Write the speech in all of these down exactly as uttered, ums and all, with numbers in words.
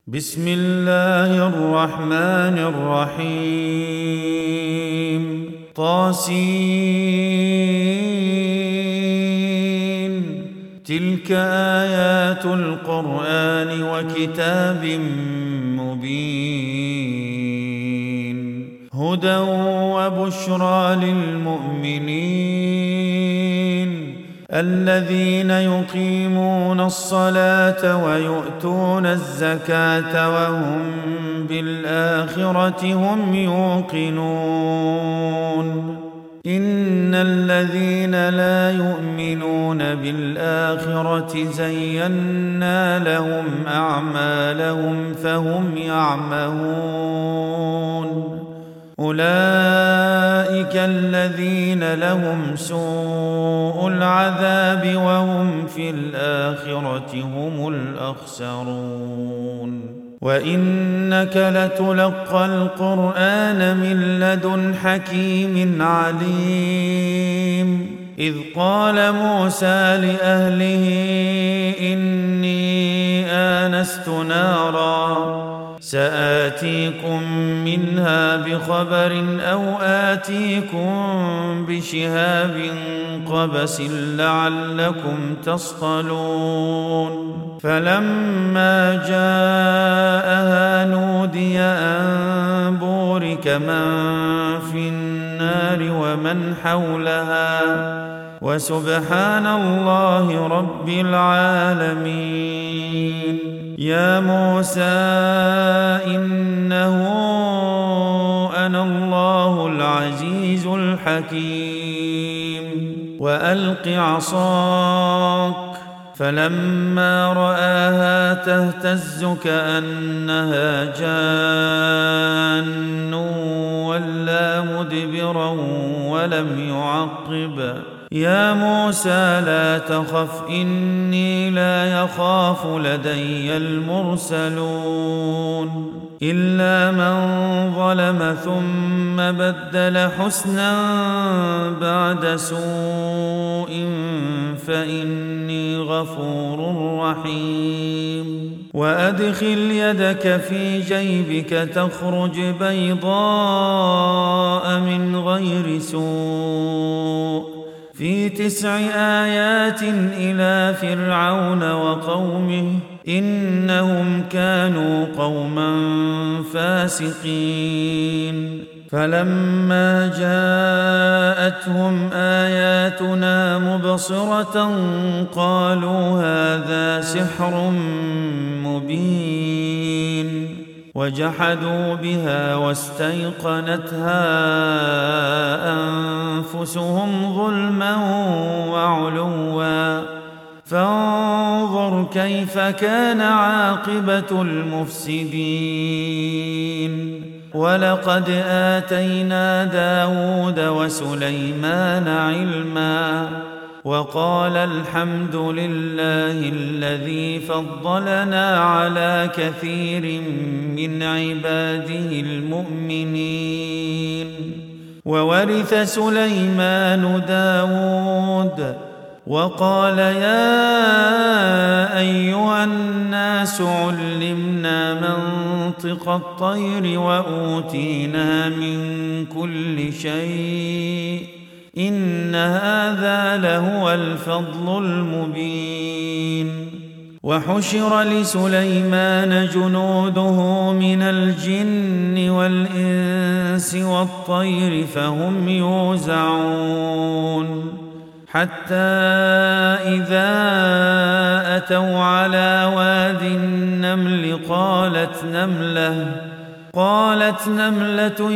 بسم الله الرحمن الرحيم طاسين تلك آيات القرآن وكتاب مبين هدى وبشرى للمؤمنين الذين يقيمون الصلاة ويؤتون الزكاة وهم بالآخرة هم يوقنون إن الذين لا يؤمنون بالآخرة زينا لهم أعمالهم فهم يعمهون أولئك الذين لهم سوء العذاب وهم في الآخرة هم الأخسرون وإنك لتلقى القرآن من لدن حكيم عليم إذ قال موسى لأهله إني آنست نارا سآتيكم منها بخبر أو آتيكم بشهاب قبس لعلكم تصطلون فلما جاءها نودي أن بورك من في النار ومن حولها وسبحان الله رب العالمين يا موسى إنه أنا الله العزيز الحكيم وألق عصاك فلما رآها تهتز كأنها جان ولا مدبرا ولم يعقب يا موسى لا تخف إني لا يخاف لدي المرسلون إلا من ظلم ثم بدل حسنا بعد سوء فإني غفور رحيم وأدخل يدك في جيبك تخرج بيضاء من غير سوء في تسع آيات إلى فرعون وقومه إنهم كانوا قوما فاسقين فلما جاءتهم آياتنا مبصرة قالوا هذا سحر مبين وجحدوا بها واستيقنتها أنفسهم ظلما وعلوا فانظر كيف كان عاقبة المفسدين ولقد آتينا داود وسليمان علما وقال الحمد لله الذي فضلنا على كثير من عباده المؤمنين وورث سليمان داود وقال يا أيها الناس علمنا منطق الطير وأوتينا من كل شيء إن هذا لهو الفضل المبين وحشر لسليمان جنوده من الجن والإنس والطير فهم يوزعون حتى إذا أتوا على واد النمل قالت نملة قالت نملة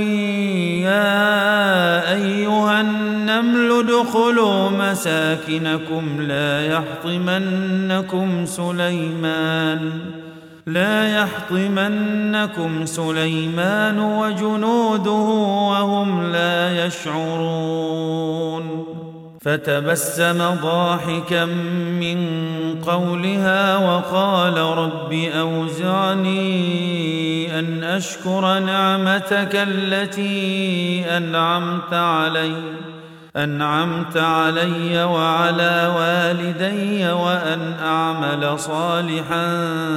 يا أيها النمل ادخلوا مساكنكم لا يحطمنكم سليمان لا يحطمنكم سليمان وجنوده وهم لا يشعرون فتبسم ضاحكا من قولها وقال رب أوزعني أن أشكر نعمتك التي أنعمت علي أنعمت علي وعلى والدي وأن أعمل صالحا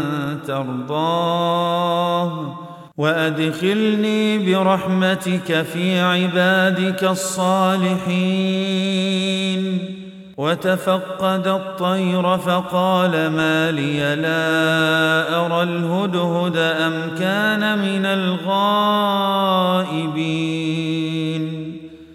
ترضاه وأدخلني برحمتك في عبادك الصالحين. وتفقد الطير فقال ما لي لا أرى الهدهد أم كان من الغائبين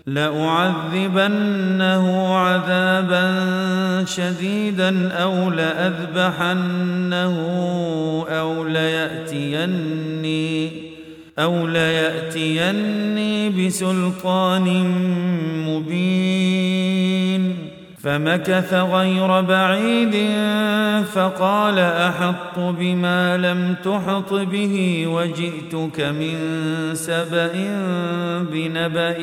لأعذبنه عذابا شديدا أو لأذبحنه أو ليأتيني أو ليأتيني بسلطان مبين. فمكث غير بعيد فقال أحط بما لم تحط به وجئتك من سبأ بنبأ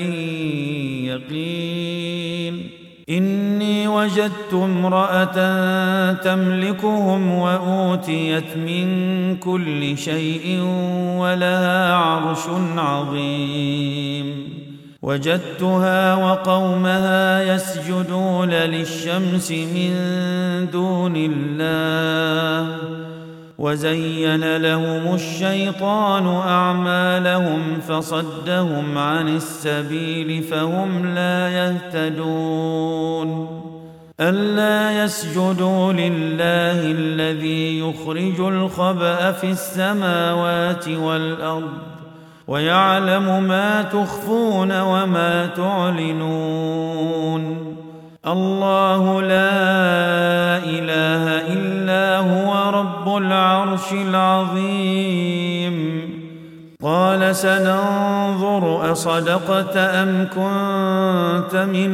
يقين. إني وجدت امرأة تملكهم وأوتيت من كل شيء ولها عرش عظيم. وجدتها وقومها يسجدون للشمس من دون الله وزين لهم الشيطان أعمالهم فصدهم عن السبيل فهم لا يهتدون. ألا يسجدوا لله الذي يخرج الخبأ في السماوات والأرض ويعلم ما تخفون وما تعلنون. الله لا إله إلا هو رب العرش العظيم. قال سننظر أصدقت أم كنت من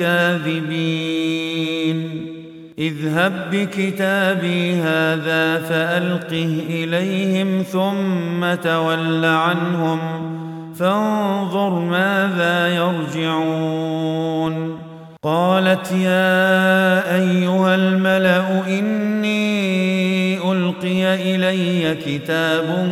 الكاذبين. اذهب بكتابي هذا فألقه إليهم ثم تول عنهم فانظر ماذا يرجعون. قالت يا أيها الملأ إني ألقي إلي كتاب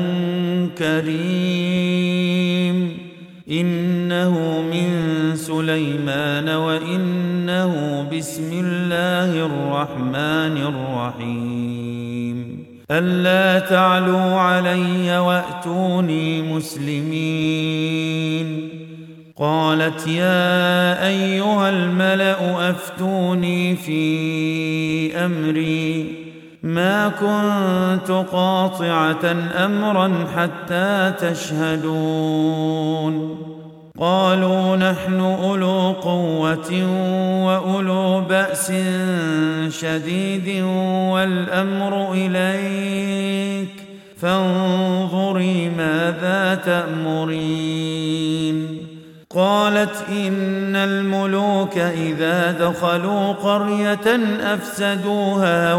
كريم إنه من سليمان وإنه بسم الله الرحمن الرحيم. ألا تعلوا علي وأتوني مسلمين. قالت يا أيها الملأ أفتوني في أمري ما كنت قاطعة أمرا حتى تشهدون. قالوا نحن أولو قوة وأولو بأس شديد والأمر إليك فانظري ماذا تأمرين. قالت إن الملوك إذا دخلوا قرية أفسدوها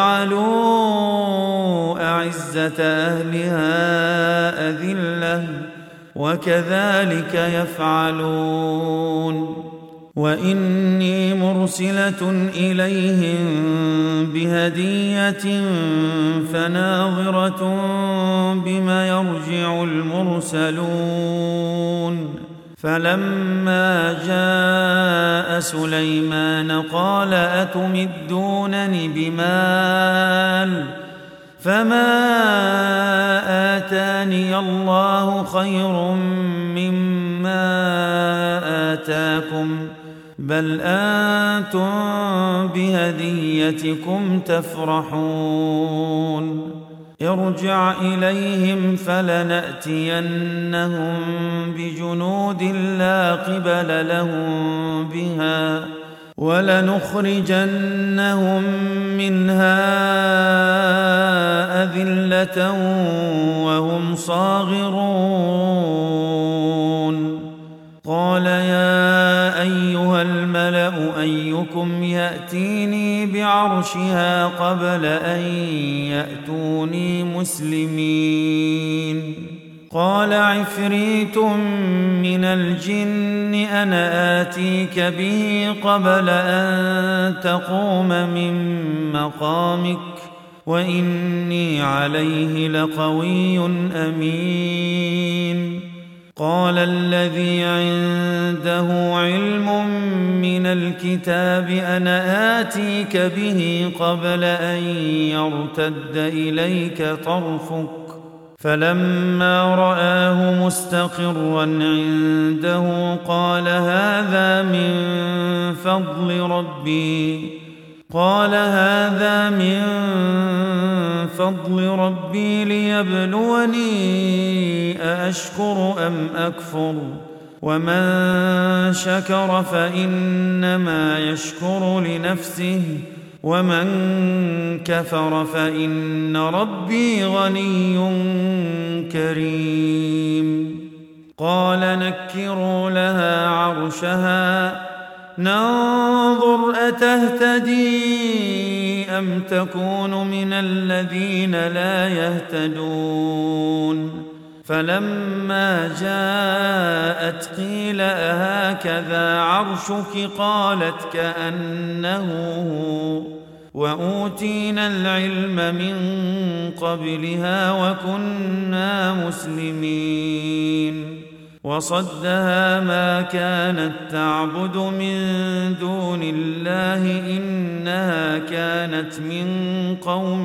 وجعلوا أعزة أهلها أذلة وكذلك يفعلون. وإني مرسلة إليهم بهدية فناظرة بما يرجع المرسلون. فلما جاء سليمان قال أتمدونني بمال فما آتاني الله خير مما آتاكم بل أنتم بهديتكم تفرحون. ارجع إليهم فلنأتينهم بجنود لا قبل لهم بها ولنخرجنهم منها أذلة وهم صاغرون. قال يا أيها الملأ أيكم يأتيني بعرشها قبل أن يأتوني مسلمين. قال عفريت من الجن أنا آتيك به قبل أن تقوم من مقامك وإني عليه لقوي أمين. قال الذي عنده علم من الكتاب أنا آتيك به قبل أن يرتد إليك طرفك فلما رآه مستقرا عنده قال هذا من فضل ربي قال هذا من فضل ربي ليبلوني أأشكر أم أكفر ومن شكر فإنما يشكر لنفسه ومن كفر فإن ربي غني كريم قال نكروا لها عرشها ننظر أتهتدي أم تكون من الذين لا يهتدون فلما جاءت قيل أهكذا عرشك قالت كأنه هو وأوتينا العلم من قبلها وكنا مسلمين وصدها ما كانت تعبد من دون الله إنها كانت من قوم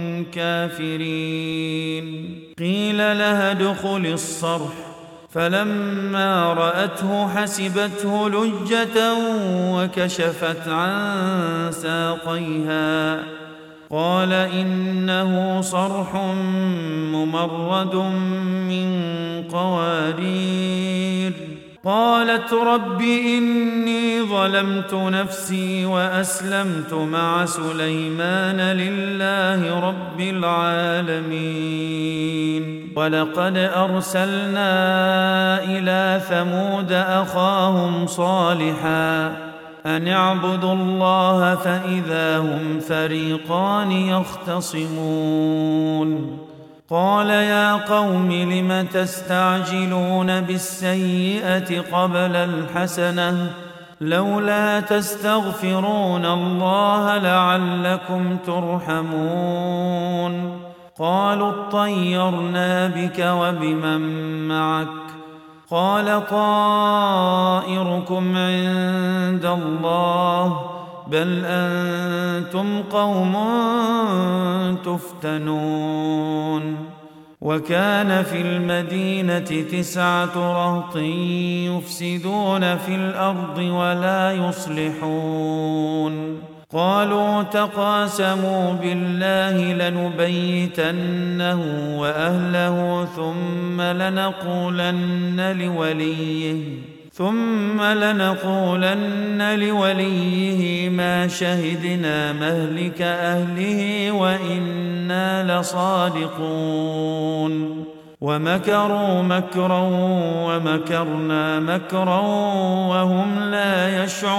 كافرين قيل لها ادخل الصرح فلما رأته حسبته لجة وكشفت عن ساقيها قال إنه صرح ممرد من قوارير قالت رب إني ظلمت نفسي وأسلمت مع سليمان لله رب العالمين ولقد أرسلنا إلى ثمود أخاهم صالحا أن اعبدوا الله فإذا هم فريقان يختصمون قال يا قوم لم تستعجلون بالسيئة قبل الحسنة لولا تستغفرون الله لعلكم ترحمون قالوا اطيرنا بك وبمن معك قال طائركم عند الله بل أنتم قوم تفتنون وكان في المدينة تسعة رهط يفسدون في الأرض ولا يصلحون قالوا تقاسموا بالله لنبيتنه وأهله ثم لنقولن لوليه ثم لنقولن لوليه ما شهدنا مهلك أهله وإنا لصادقون ومكروا مكرا ومكرنا مكرا وهم لا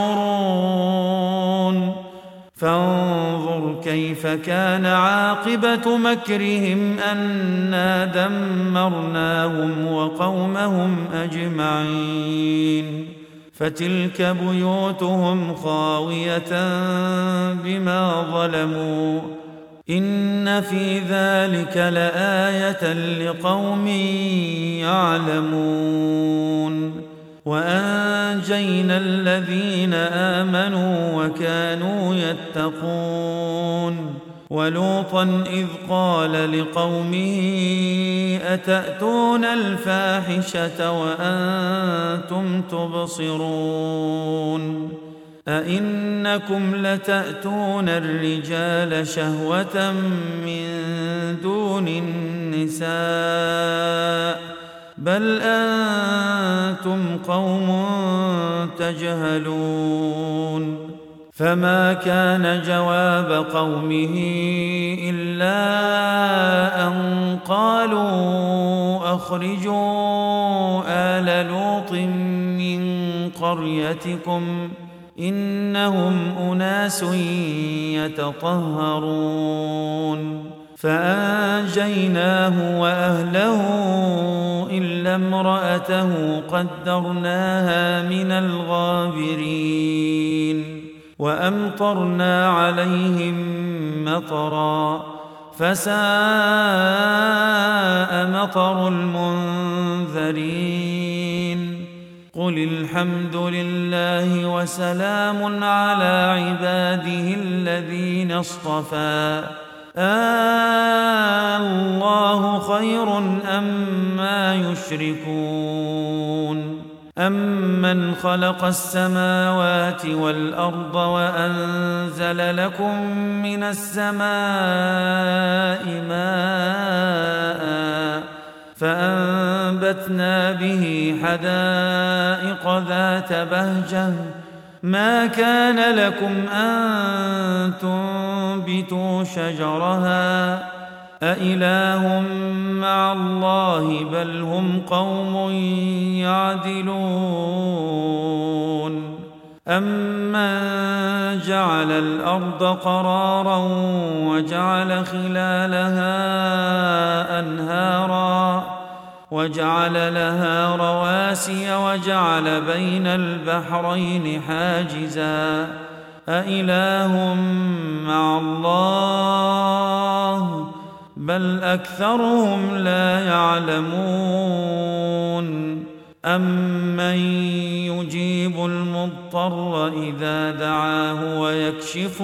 يشعرون فانظر كيف كان عاقبة مكرهم أنا دمرناهم وقومهم أجمعين فتلك بيوتهم خاوية بما ظلموا إن في ذلك لآية لقوم يعلمون وأنجينا الذين آمنوا وكانوا يتقون ولوطا إذ قال لقومه أتأتون الفاحشة وأنتم تبصرون أئنكم لتأتون الرجال شهوة من دون النساء بل أنتم قوم تجهلون فما كان جواب قومه إلا أن قالوا أخرجوا آل لوط من قريتكم إنهم أناس يتطهرون فأنجيناه وأهله إلا امرأته قدرناها من الغابرين وأمطرنا عليهم مطرا فساء مطر المنذرين قل الحمد لله وسلام على عباده الذين اصطفى الله خير أما يشركون أمن خلق السماوات والأرض وأنزل لكم من السماء ماء فأنبتنا به حدائق ذات بهجة ما كان لكم أن تنبتوا شجرها أإله مع الله بل هم قوم يعدلون أمن جعل الأرض قرارا وجعل خلالها أنهارا وجعل لها رواسي وجعل بين البحرين حاجزا أإله مع الله بل أكثرهم لا يعلمون أمن يجيب المضطر إذا دعاه ويكشف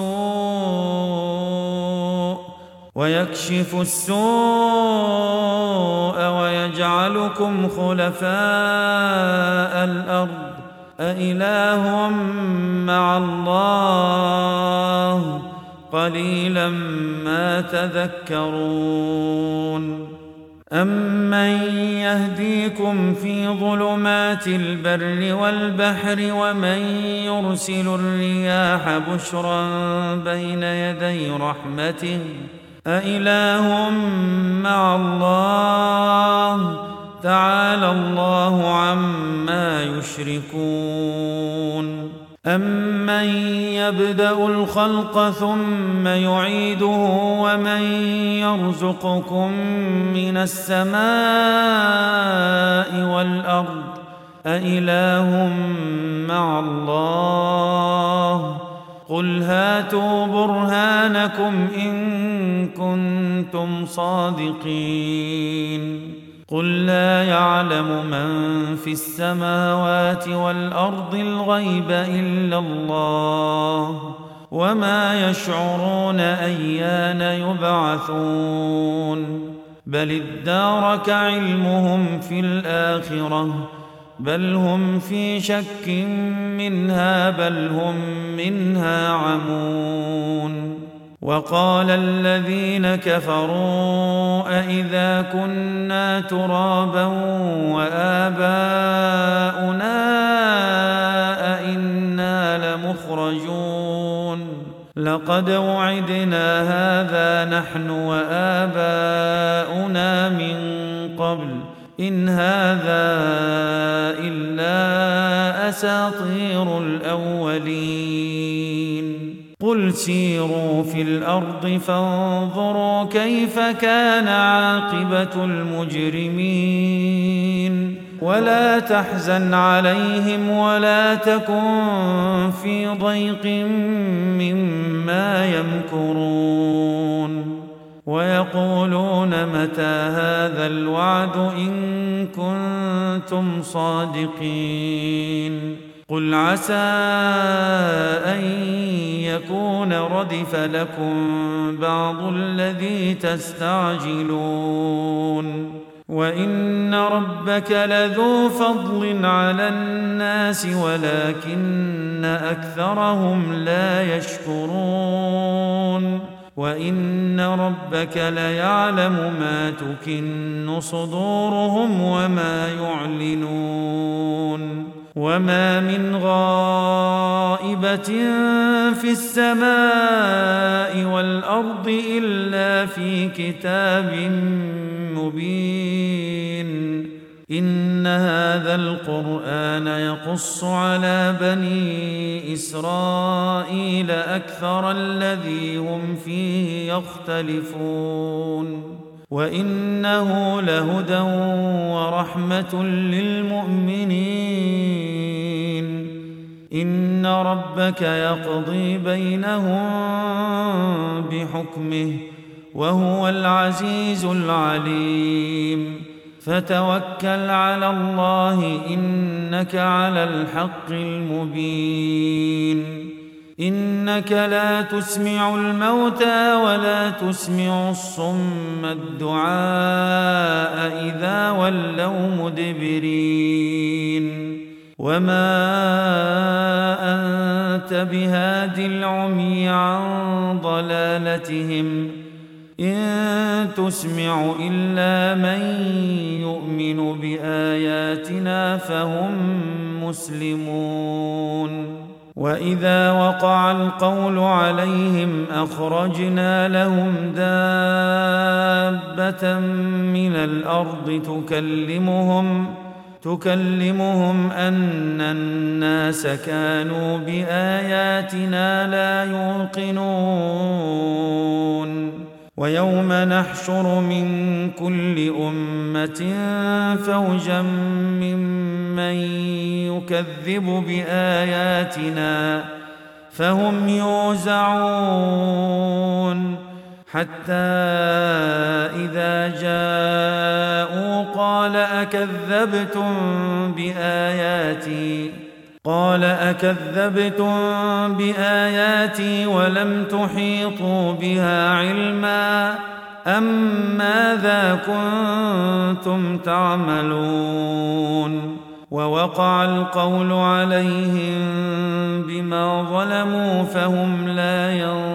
السوء ويكشف السوء ويجعلكم خلفاء الأرض أإله مع الله قليلا ما تذكرون أمن يهديكم في ظلمات البر والبحر ومن يرسل الرياح بشرا بين يدي رحمته أإله مع الله تعالى الله عما يشركون أمن يبدأ الخلق ثم يعيده ومن يرزقكم من السماء والأرض أإله مع الله قل هاتوا برهانكم إن كنتم صادقين قل لا يعلم من في السماوات والأرض الغيب إلا الله وما يشعرون أيان يبعثون بل ادارك علمهم في الآخرة بل هم في شك منها بل هم منها عمون وقال الذين كفروا أإذا كنا ترابا وآباؤنا أئنا لمخرجون لقد وعدنا هذا نحن وآباؤنا من قبل إن هذا إلا أساطير الأولين قل سيروا في الأرض فانظروا كيف كان عاقبة المجرمين ولا تحزن عليهم ولا تكن في ضيق مما يمكرون ويقولون متى هذا الوعد إن كنتم صادقين قل عسى أن يكون ردف لكم بعض الذي تستعجلون وإن ربك لذو فضل على الناس ولكن أكثرهم لا يشكرون وإن ربك ليعلم ما تكن صدورهم وما يعلنون وما من غائبة في السماء والأرض إلا في كتاب مبين إن هذا القرآن يقص على بني إسرائيل أكثر الذي هم فيه يختلفون وإنه لهدى ورحمة للمؤمنين إن ربك يقضي بينهم بحكمه وهو العزيز العليم فتوكل على الله إنك على الحق المبين إنك لا تسمع الموتى ولا تسمع الصم الدعاء إذا ولوا مدبرين وما أنت بهاد العمي عن ضلالتهم إن تسمع إلا من يؤمن بآياتنا فهم مسلمون وإذا وقع القول عليهم أخرجنا لهم دابة من الأرض تكلمهم تكلمهم أن الناس كانوا بآياتنا لا يوقنون ويوم نحشر من كل أمة فوجا ممن يكذب بآياتنا فهم يوزعون حتى إذا جاءوا قال أكذبتم بآياتي قال أكذبتم بآياتي ولم تحيطوا بها علما أم ماذا كنتم تعملون ووقع القول عليهم بما ظلموا فهم لا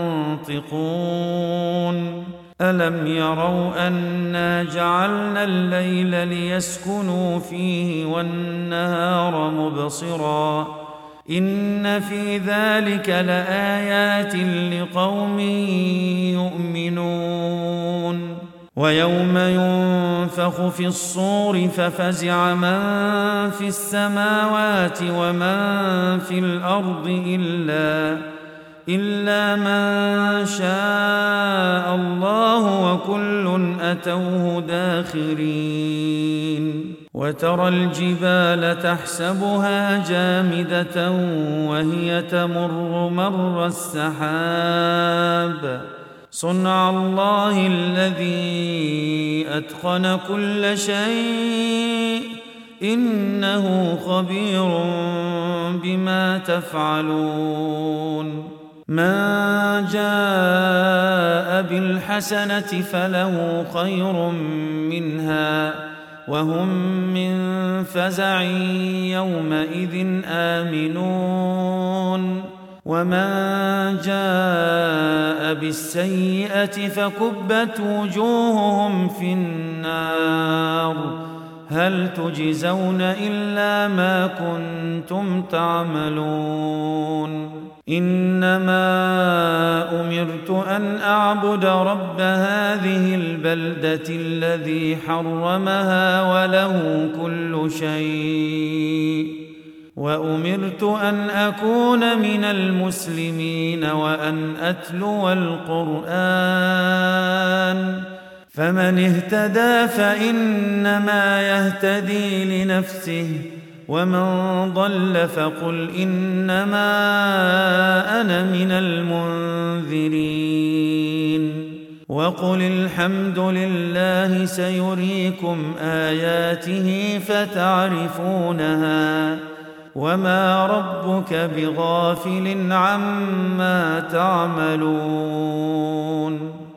ينطقون ألم يروا أنا جعلنا الليل ليسكنوا فيه والنهار مبصرا إن في ذلك لآيات لقوم يؤمنون ويوم ينفخ في الصور ففزع من في السماوات ومن في الأرض إلا إلا من شاء الله وكل أتوه داخرين وترى الجبال تحسبها جامدة وهي تمر مر السحاب صنع الله الذي أتقن كل شيء إنه خبير بما تفعلون من جاء بالحسنة فله خير منها وهم من فزع يومئذ آمنون ومن جاء بالسيئة فكبت وجوههم في النار هل تجزون إلا ما كنتم تعملون إنما أمرت أن أعبد رب هذه البلدة الذي حرمها وله كل شيء وأمرت أن أكون من المسلمين وأن أتلو القرآن فمن اهتدى فإنما يهتدي لنفسه ومن ضل فقل إنما أنا من المنذرين وقل الحمد لله سيريكم آياته فتعرفونها وما ربك بغافل عما تعملون